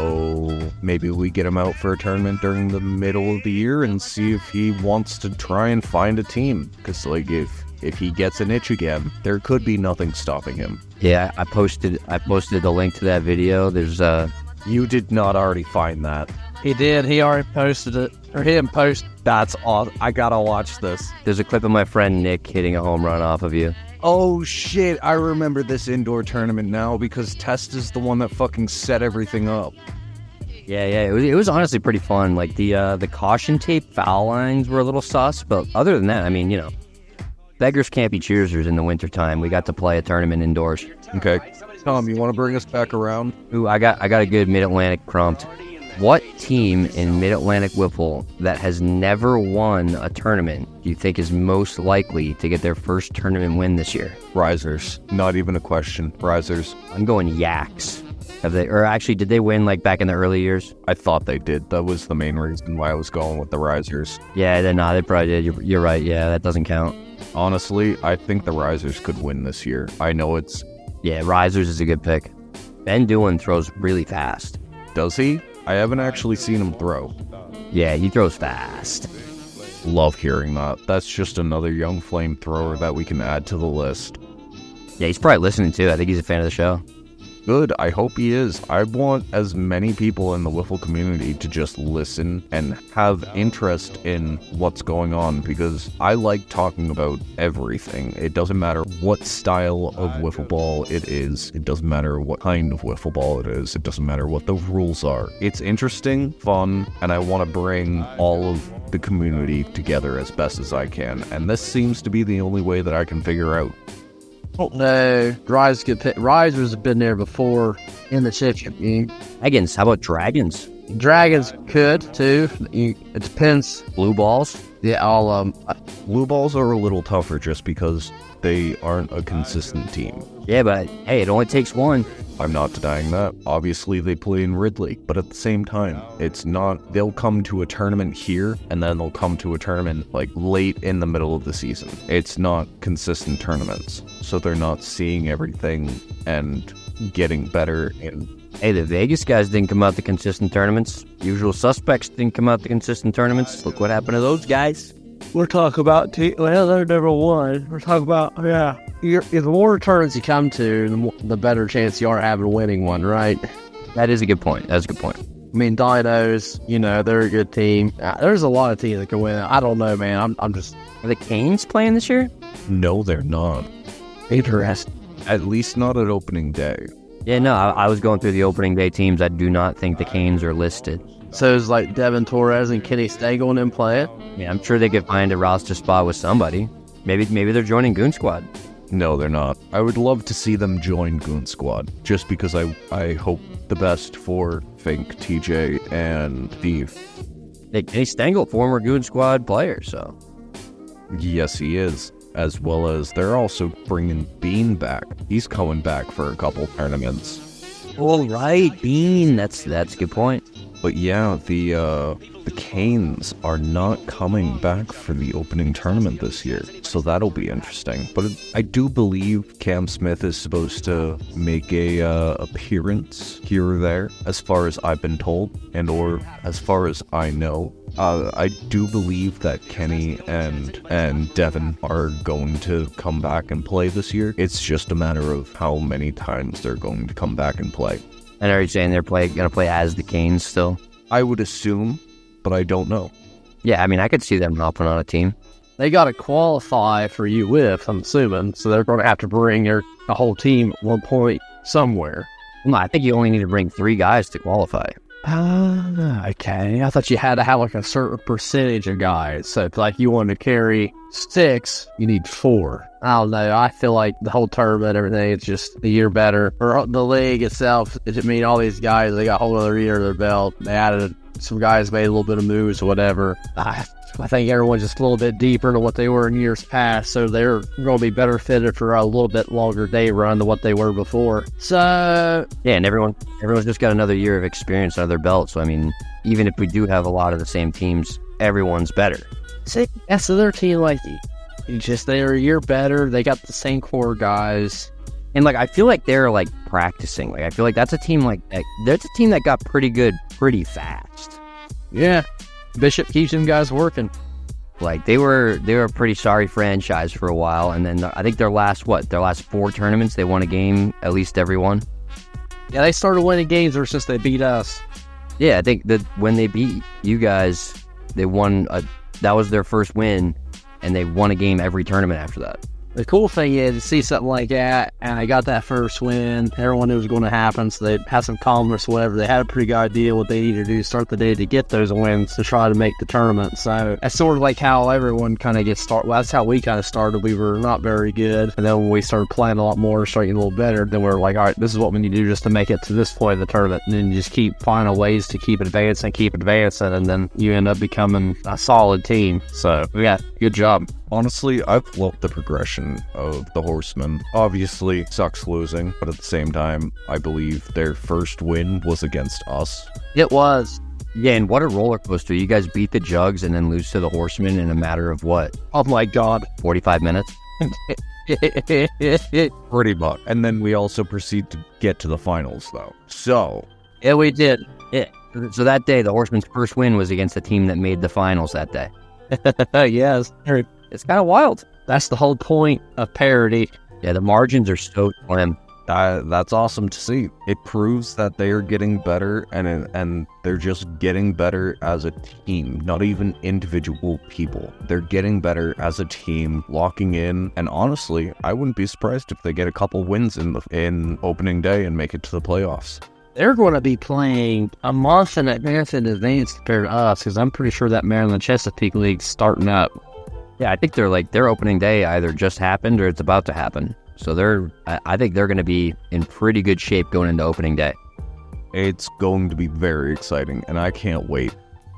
So maybe we get him out for a tournament during the middle of the year and see if he wants to try and find a team. Because like if if he gets an itch again, there could be nothing stopping him. Yeah, I posted I posted the link to that video. There's uh You did not already find that. He did. He already posted it. Or him post. That's awesome. I gotta watch this. there's a clip of my friend Nick hitting a home run off of you. Oh shit, I remember this indoor tournament now because Test is the one that fucking set everything up. Yeah, yeah, it was, it was honestly pretty fun. Like the uh, the caution tape foul lines were a little sus, but other than that, I mean, you know, beggars can't be choosers in the wintertime. We got to play a tournament indoors. Okay. Tom, you want to bring us back around? Ooh, I got I got a good Mid-Atlantic prompt. What team in Mid-Atlantic Wiffle that has never won a tournament do you think is most likely to get their first tournament win this year? Risers. Not even a question. Risers. I'm going Yaks. Have they, or actually, did they win like back in the early years? I thought they did. That was the main reason why I was going with the Risers. Yeah, they're not. They probably did. You're, you're right. Yeah, that doesn't count. Honestly, I think the Risers could win this year. I know it's... Yeah, Risers is a good pick. Ben Doolan throws really fast. Does he? I haven't actually seen him throw. Yeah, he throws fast. Love hearing that. That's just another young flamethrower that we can add to the list. Yeah, he's probably listening too. I think he's a fan of the show. Good. I hope he is. I want as many people in the Wiffle community to just listen and have interest in what's going on, because I like talking about everything. It doesn't matter what style of wiffle ball it is. It doesn't matter what kind of wiffle ball it is. It doesn't matter what the rules are. It's interesting, fun, and I want to bring all of the community together as best as I can. And this seems to be the only way that I can figure out. Oh no, Rise get pick. Risers have been there before in the championship game. Dragons, how about Dragons? Dragons could too. You, it depends. Blue balls? Yeah, all um. Blue balls are a little tougher just because they aren't a consistent team. Yeah, but hey, it only takes one. I'm not denying that. Obviously, they play in Ridley, but at the same time, it's not... They'll come to a tournament here, and then they'll come to a tournament, like, late in the middle of the season. It's not consistent tournaments, so they're not seeing everything and getting better in... Hey, the Vegas guys didn't come out to consistent tournaments. Usual Suspects didn't come out to consistent tournaments. Look what happened to those guys. We're talking about, te- well, they're number one. We're talking about, yeah. You're, the more tournaments you come to, the, more, the better chance you are having winning one, right? That is a good point. That's a good point. I mean, Dinos, you know, they're a good team. Uh, there's a lot of teams that can win. I don't know, man. I'm, I'm just... Are the Canes playing this year? No, they're not. Interesting. At least not at opening day. Yeah, no, I, I was going through the opening day teams. I do not think the Canes are listed. So it's like Devin Torres and Kenny Stengel and them play it? Yeah, I'm sure they could find a roster spot with somebody. Maybe maybe they're joining Goon Squad. No, they're not. I would love to see them join Goon Squad, just because I, I hope the best for Fink, T J, and Thief. Hey, Kenny Stengel, former Goon Squad player, so... Yes, he is. As well as they're also bringing Bean back. He's coming back for a couple tournaments. Oh, right, Bean. That's that's a good point. But yeah, the uh, the Canes are not coming back for the opening tournament this year, so that'll be interesting. But I do believe Cam Smith is supposed to make a uh, appearance here or there, as far as I've been told, and or as far as I know. Uh, I do believe that Kenny and and Devin are going to come back and play this year. It's just a matter of how many times they're going to come back and play. And are you saying they're play, going to play as the Canes still? I would assume, but I don't know. Yeah, I mean, I could see them hopping on a team. They got to qualify for U W I F, I'm assuming, so they're going to have to bring their a whole team at one point somewhere. No, I think you only need to bring three guys to qualify. Uh, okay. I thought you had to have like a certain percentage of guys. So if like you wanted to carry six, you need four. I don't know. I feel like the whole tournament, everything, it's just a year better. Or the league itself, I mean, all these guys, they got a whole other year of their belt. They added some guys, made a little bit of moves or whatever. I, I think everyone's just a little bit deeper than what they were in years past. So they're going to be better fitted for a little bit longer day run than what they were before. So yeah, and everyone, everyone's just got another year of experience under their belt. So I mean, even if we do have a lot of the same teams, everyone's better. See, that's their team like you. You just they're a year better. They got the same core guys. And like I feel like they're like practicing. Like I feel like that's a team like that, that's a team that got pretty good pretty fast. Yeah. Bishop keeps them guys working. Like they were they were a pretty sorry franchise for a while, and then I think their last what their last four tournaments they won a game at least every one. Yeah, they started winning games ever since they beat us. Yeah, I think that when they beat you guys, they won a that was their first win, and they won a game every tournament after that. The cool thing is to see something like that, and I got that first win. Everyone knew it was going to happen, so they had some calmness, whatever. They had a pretty good idea what they needed to do to start the day to get those wins to try to make the tournament. So that's sort of like how everyone kind of gets started. Well, that's how we kind of started. We were not very good, and then when we started playing a lot more, starting a little better, then we were like, all right, this is what we need to do just to make it to this point of the tournament, and then you just keep finding ways to keep advancing, keep advancing, and then you end up becoming a solid team. So yeah, good job. Honestly, I've loved the progression of the Horsemen. Obviously, sucks losing, but at the same time, I believe their first win was against us. It was. Yeah, and what a roller coaster. You guys beat the Jugs and then lose to the Horsemen in a matter of what? Oh my God. forty-five minutes? Pretty much. And then we also proceed to get to the finals, though. So. Yeah, we did. Yeah. So that day, the Horsemen's first win was against the team that made the finals that day. Yes. It's kind of wild. That's the whole point of parity. Yeah, the margins are so slim. Uh, that's awesome to see. It proves that they are getting better, and and they're just getting better as a team, not even individual people. They're getting better as a team, locking in, and honestly, I wouldn't be surprised if they get a couple wins in the, in opening day and make it to the playoffs. They're going to be playing a month in advance in advance compared to us, because I'm pretty sure that Maryland Chesapeake League's starting up. Yeah, I think they're like their opening day either just happened or it's about to happen. So they're, I, I think they're going to be in pretty good shape going into opening day. It's going to be very exciting, and I can't wait.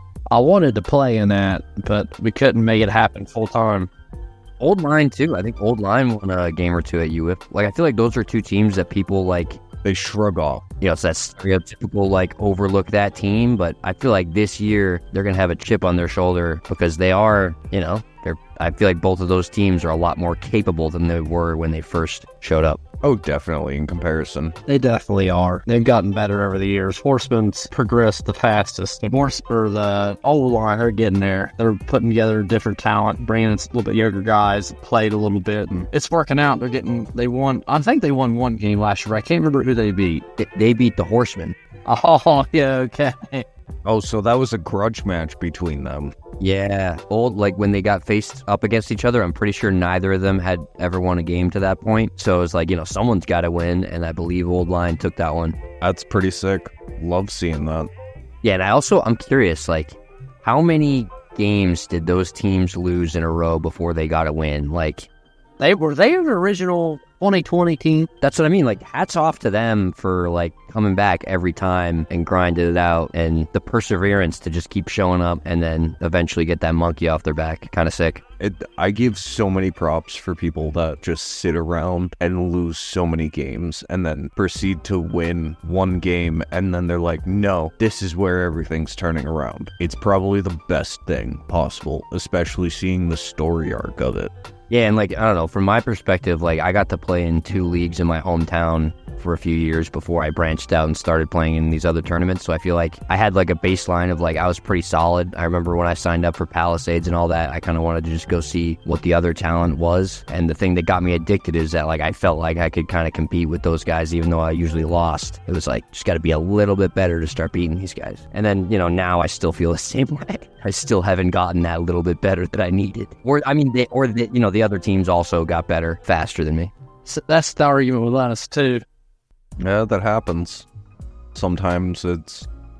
I wanted to play in that, but we couldn't make it happen full time. Old Line too. I think Old Line won a game or two at U I F. Like I feel like those are two teams that people like. They shrug off. You know, it's that stereotypical, like, overlook that team. But I feel like this year, they're going to have a chip on their shoulder because they are, you know, they're. I feel like both of those teams are a lot more capable than they were when they first showed up. Oh, definitely, in comparison. They definitely are. They've gotten better over the years. Horsemen's progressed the fastest. The Horse, or the old line, they're getting there. They're putting together different talent, bringing in a little bit younger guys, played a little bit, and it's working out. They're getting, they won, I think they won one game last year. I can't remember who they beat. They beat the Horsemen. Oh, yeah, okay. Oh, so that was a grudge match between them. Yeah, old like when they got faced up against each other, I'm pretty sure neither of them had ever won a game to that point. So it was like, you know, someone's got to win, and I believe Old Line took that one. That's pretty sick. Love seeing that. Yeah, and I also, I'm curious, like, how many games did those teams lose in a row before they got a win? Like, they were they were the original twenty twenty team. That's what I mean. Like, hats off to them for, like, coming back every time and grinding it out, and the perseverance to just keep showing up and then eventually get that monkey off their back. Kind of sick. It, I give so many props for people that just sit around and lose so many games and then proceed to win one game, and then they're like, no, this is where everything's turning around. It's probably the best thing possible, especially seeing the story arc of it. Yeah, and like, I don't know, from my perspective, like, I got to play in two leagues in my hometown for a few years before I branched out and started playing in these other tournaments. So I feel like I had like a baseline of like, I was pretty solid. I remember when I signed up for Palisades and all that, I kind of wanted to just go see what the other talent was. And the thing that got me addicted is that like, I felt like I could kind of compete with those guys, even though I usually lost. It was like, just got to be a little bit better to start beating these guys. And then, you know, now I still feel the same way. I still haven't gotten that little bit better that I needed. Or, I mean, they, or, the, you know, the other teams also got better faster than me. So that's the argument with us, too. Yeah, that happens. Sometimes it's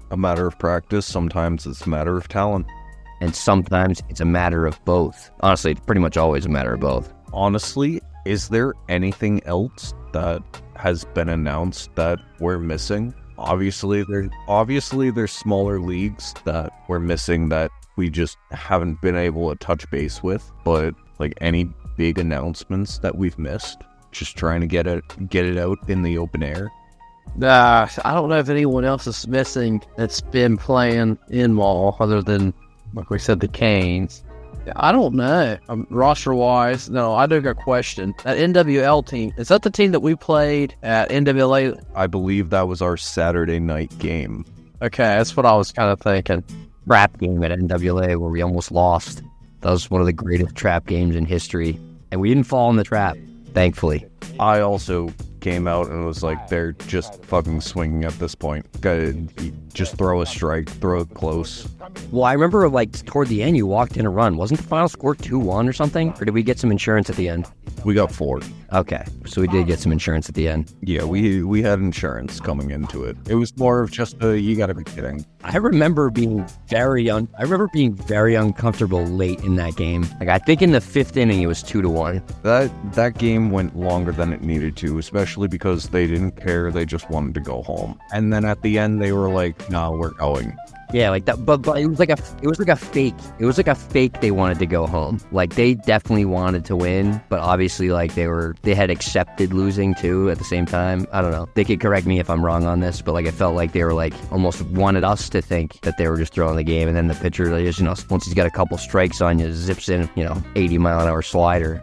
a matter of practice. Sometimes it's a matter of talent. And sometimes it's a matter of both. Honestly, it's pretty much always a matter of both. Honestly, is there anything else that has been announced that we're missing? Obviously, there obviously there's smaller leagues that we're missing that we just haven't been able to touch base with. But like any big announcements that we've missed, just trying to get it get it out in the open air. Nah, I don't know if anyone else is missing that's been playing in mall other than, like we said, the Canes. I don't know. Um, roster-wise, no, I do got a question. That N W L team, is that the team that we played at N W L A? I believe that was our Saturday night game. Okay, that's what I was kind of thinking. Trap game at N W L A where we almost lost. That was one of the greatest trap games in history. And we didn't fall in the trap, thankfully. I also came out and was like, they're just fucking swinging at this point. Gotta just throw a strike, throw it close. Well, I remember, like, toward the end, you walked in a run. Wasn't the final score two one or something? Or did we get some insurance at the end? We got four. Okay, so we did get some insurance at the end. Yeah, we we had insurance coming into it. It was more of just a, you gotta be kidding. I remember being very un- I remember being very uncomfortable late in that game. Like, I think in the fifth inning, it was two to one. That, that game went longer than it needed to, especially because they didn't care. They just wanted to go home. And then at the end, they were like, nah, we're going. Yeah, like that, but, but it was like a, it was like a fake, it was like a fake they wanted to go home. Like, they definitely wanted to win, but obviously, like, they were, they had accepted losing too at the same time. I don't know. They could correct me if I'm wrong on this, but like, it felt like they were like, almost wanted us to think that they were just throwing the game, and then the pitcher, like, just, you know, once he's got a couple strikes on you, zips in, you know, eighty mile an hour slider.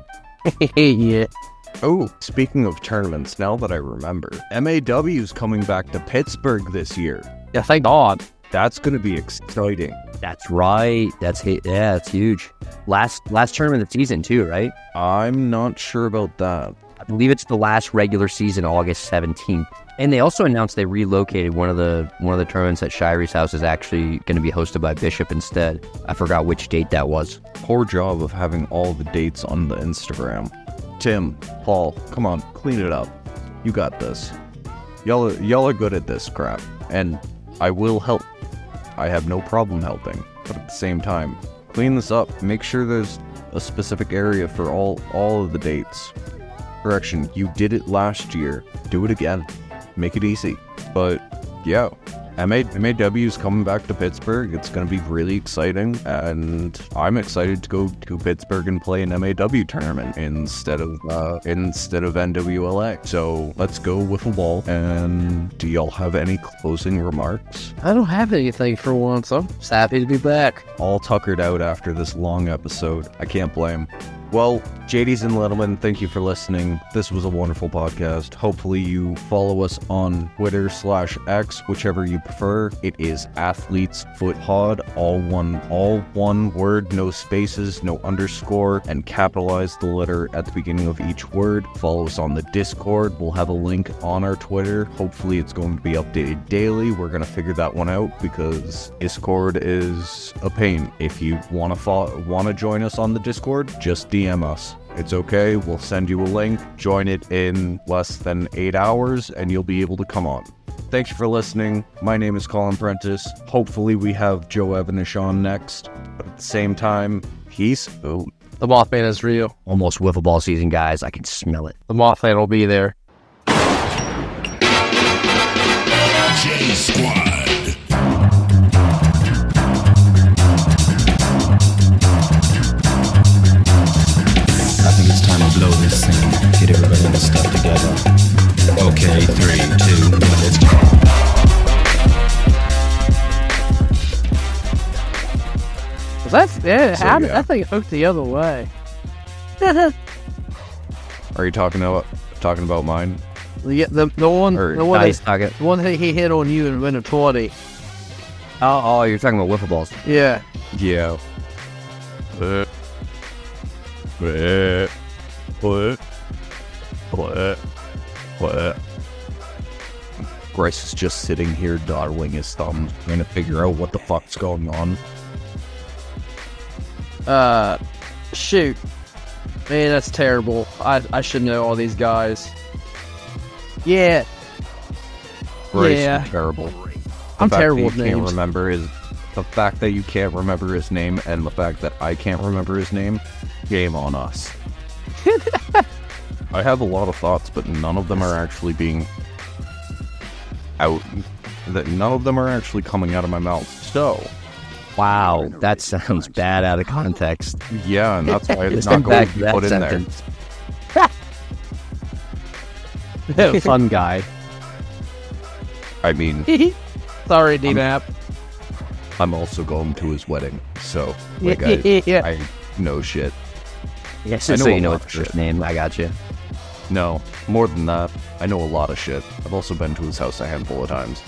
Yeah. Oh, speaking of tournaments, now that I remember, M A W's coming back to Pittsburgh this year. Yeah, thank God. That's going to be exciting. That's right. That's, yeah, that's huge. Last, last tournament of the season too, right? I'm not sure about that. I believe it's the last regular season, August seventeenth. And they also announced they relocated one of the one of the tournaments at Shirey's house is actually going to be hosted by Bishop instead. I forgot which date that was. Poor job of having all the dates on the Instagram. Tim, Paul, come on, clean it up. You got this. Y'all, y'all are good at this crap, and I will help. I have no problem helping, but at the same time, clean this up. Make sure there's a specific area for all all of the dates. Correction, you did it last year. Do it again. Make it easy. But yeah, M A W is coming back to Pittsburgh. It's going to be really exciting, and I'm excited to go to Pittsburgh and play an M A W tournament instead of uh, instead of N W L A. So let's go with a ball. And do y'all have any closing remarks? I don't have anything for once. I'm just happy to be back. All tuckered out after this long episode. I can't blame. Well, J Ds and Littleman, thank you for listening. This was a wonderful podcast. Hopefully you follow us on Twitter slash X, whichever you prefer. It is Athletes Foot Pod, all one, all one word, no spaces, no underscore, and capitalize the letter at the beginning of each word. Follow us on the Discord. We'll have a link on our Twitter. Hopefully it's going to be updated daily. We're going to figure that one out because Discord is a pain. If you want to fo- want to join us on the Discord, just D M us. It's okay, we'll send you a link, join it in less than eight hours, and you'll be able to come on. Thank you for listening. My name is Colin Prentice. Hopefully we have Joe Evanish on next, but at the same time, peace out. The Mothman is real. Almost wiffle ball season, guys. I can smell it. The Mothman will be there. J Squad. I think it's time to blow this thing. Get everybody in the stuff together. Okay, three, two, one, let's go. Well, that's yeah. So, how yeah. did that thing hooked the other way? Are you talking about talking about mine? The the, the one Or the one, Nice that, nugget. the one that he hit on you and went a twenty. Oh, oh, you're talking about wiffle balls. Yeah. Yeah. What? What? What? What? What? Bryce is just sitting here dawdling his thumbs, trying to figure out what the fuck's going on. Uh, shoot, man, that's terrible. I I should know all these guys. Yeah. Bryce, Yeah. you're terrible. I'm fact terrible that with you can't names. remember his the fact that you can't remember his name and the fact that I can't remember his name, game on us. I have a lot of thoughts, but none of them are actually being out. That none of them are actually coming out of my mouth. So, Wow, that sounds bad out of context. yeah, and that's why it's Listen not going back to to be that put in there. sentence. Fun guy. I mean, Sorry, D-Map. I'm also going to his wedding, so like I, Yeah. I know shit. Yes, I so know you a know lot his of first shit. name. I got you. No, more than that, I know a lot of shit. I've also been to his house a handful of times.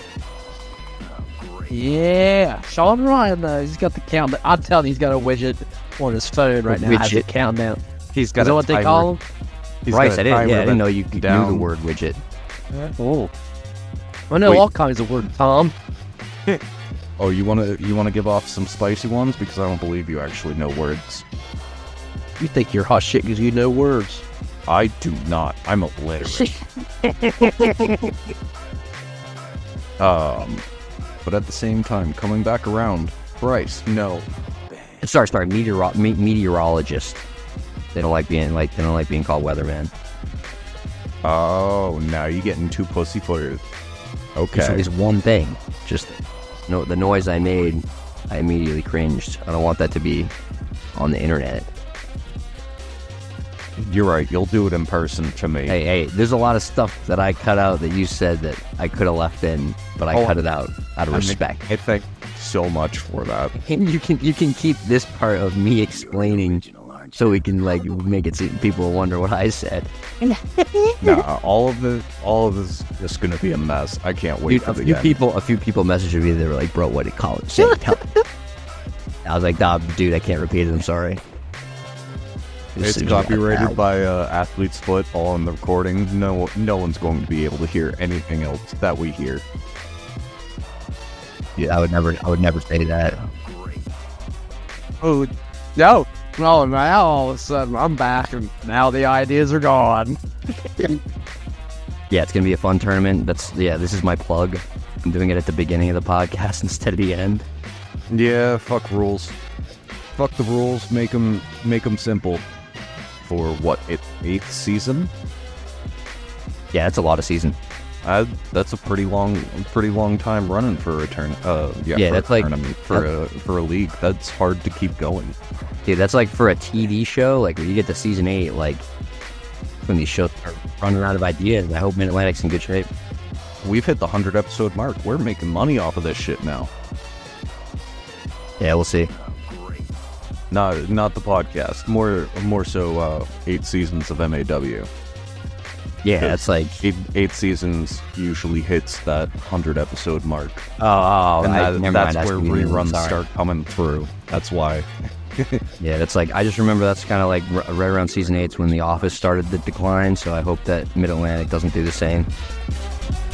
Yeah. Sean Ryan, though, he's got the countdown. I'm telling you, he's got a widget on his phone right now. Has a Widget? countdown. He's got Is that a what they timer- call him? he's Bryce, got I a didn't. timer Yeah, I didn't that know you knew down. the word widget. Oh. I know Wait. all kinds of words, Tom. Oh, you want to you want to give off some spicy ones because I don't believe you actually know words. You think you're hot shit because you know words. I do not. I'm illiterate. um, but at the same time, coming back around, Bryce, no. Sorry, sorry. Meteoro- me- meteorologist. They don't like being like they don't like being called weatherman. Oh, now you're getting too pussyfooted. It's, Okay. it's one thing. Just no, the noise I made, I immediately cringed. I don't want that to be on the internet. You're right. You'll do it in person to me. Hey, hey, there's a lot of stuff that I cut out that you said that I could have left in, but I Oh, cut it out out of I mean, respect. I thank so much for that. And you can you can keep this part of me explaining, so we can like make it so people wonder what I said. Nah, all of it, all of this is just gonna be a mess. I can't wait Dude, for a the few end. people, a few people messaged me. They were like, "Bro, what did Colin say?" Tell me." I was like, "Nah, dude, I can't repeat it. I'm sorry." It's Just- copyrighted by uh, Athlete's Foot, all on the recording. No, no one's going to be able to hear anything else that we hear. Yeah, I would never, I would never say that. Oh, no. No, now all of a sudden I'm back and now the ideas are gone. Yeah, it's gonna be a fun tournament. That's yeah. This is my plug. I'm doing it at the beginning of the podcast instead of the end. Yeah, fuck rules. Fuck the rules. Make them, make them simple. For what, it, eighth season? Yeah, it's a lot of season. Uh, that's a pretty long, pretty long time running for a turn. Uh, yeah, Yeah, for that's a like- tournament, for a for a league. That's hard to keep going. Dude, that's like for a T V show. Like when you get to season eight, like when these shows are running out of ideas. I hope Mid Atlantic's in good shape. We've hit the hundred episode mark. We're making money off of this shit now. Yeah, we'll see. Not not the podcast. More more so uh, eight seasons of M A W. Yeah, it's like Eight, eight seasons usually hits that hundred episode mark, oh, oh and I, that, never that's mind. where what you mean. reruns Sorry. start coming through. That's why. Yeah, that's like I just remember that's kind of like r- right around season eight's when The Office started the decline. So I hope that Mid Atlantic doesn't do the same.